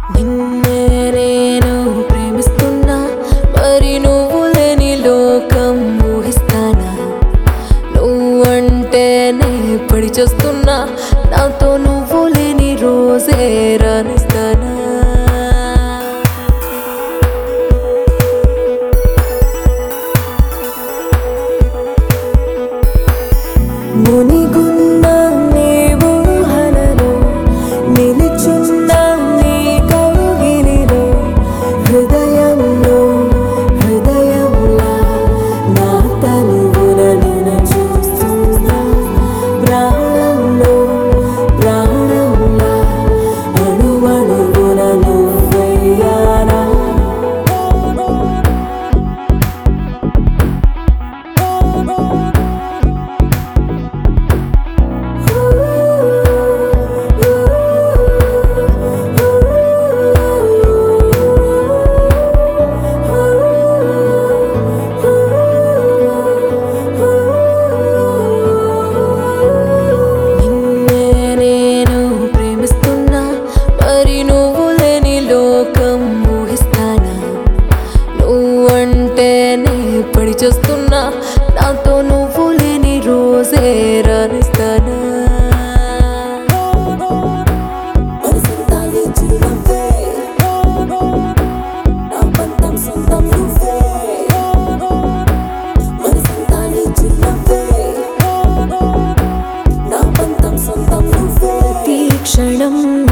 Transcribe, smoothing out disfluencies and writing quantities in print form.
నిన్నే నేను ప్రేమిస్తున్నా, మరి నువ్వు లేని లోకం ఊహిస్తానా? నువ్వంటేనే పడి చేస్తున్నా, నాతో నువ్వు లేని రోజే రానిస్తానా? మునిగున్నా నీ ఊహలలో, నిలుచున్నా నీ కౌగిలిలో, హృదయంలో హృదయంలా నా తనువున నిన్ను చూస్తున్నా. ప్రాణంలో ప్రాణంలా అణువణువున నువ్వయ్యానా? పడి చేస్తున్నా, నాతో నువ్వు లేని రోజే రానిస్తానా? ప్రతి క్షణం